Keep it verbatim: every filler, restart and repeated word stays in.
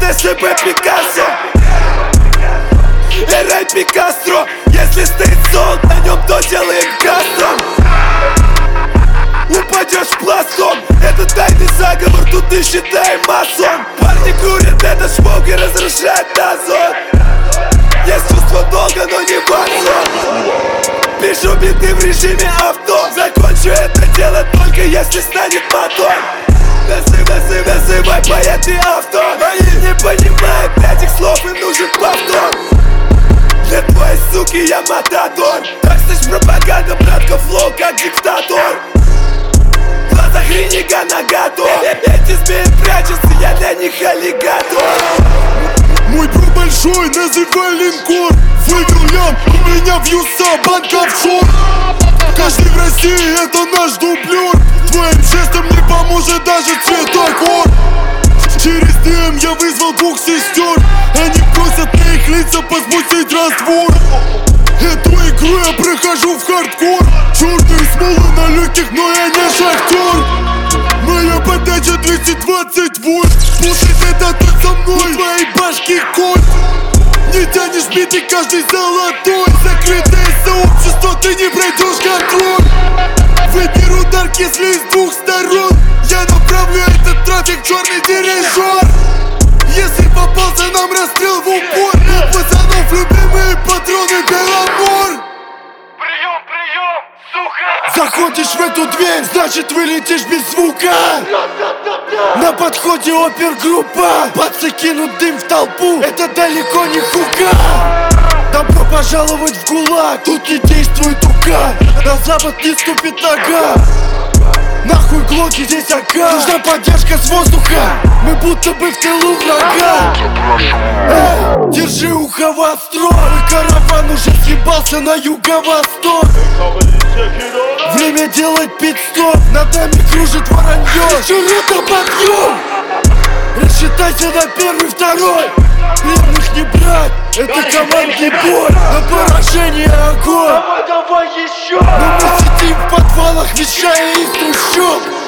ДШБ Пикассо, Эрай Пикастро. Если стоит золото на нем, то делаем кастом. Упадешь пластом, это тайный заговор, тут не считаем масон. Парни курят этот шмок и разрушают озон. Есть чувство долга, но не ванзон. Пишу биты в режиме авто. Закончу это дело только если станет мотор. Называй, называй поэты авто. Они не понимают этих слов, им нужен повтор. Для твоей суки я матадор. Так слышь пропаганда, братка, флоу как диктатор. В глазах ренега наготов. Эти змеи прячутся, я для них аллигатор. Мой бро большой, называй линкор. Выиграл я, у меня вьюса, банка офшор. Каждый в России это наш дублер. Твоим жестом не поможет даже цветокор. Через ди эм я вызвал двух сестер. Они просят на их лица позбустить раствор. Эту игру я прохожу в хардкор. Черные смолы на легких, но я не шахтер. Моя подача двести двадцать вольт. Слушай, это тут со мной, твоей башки конь. Не тянешь биты, каждый золотой. Закрытое сообщество, ты не пройдешь контроль. Выберу дарк, если с двух сторон. Я направлю этот трафик, черный дирижер. Если попался, нам расстрел в упор. У пацанов любимые патроны Беломор. Прием, прием, сука! Заходишь в эту дверь, значит вылетишь без звука. На подходе опергруппа. Пацы кинут дым в толпу, это далеко не хука. Добро пожаловать в ГУЛАГ, тут не действует УК. На запад не ступит нога. Нахуй глоки, здесь АК. Нужна поддержка с воздуха. Мы будто бы в тылу врага. Эй, держи ухо востро. Мой караван уже съебался на юго-восток. Время делать пит-стоп. Над нами кружит воронье. Шурута подъем. Рассчитайся на первый, второй. Пленных не брать, это командный бой. На поражение огонь. Давай, давай еще! Но мы сидим в подвалах, вещая из трущоб.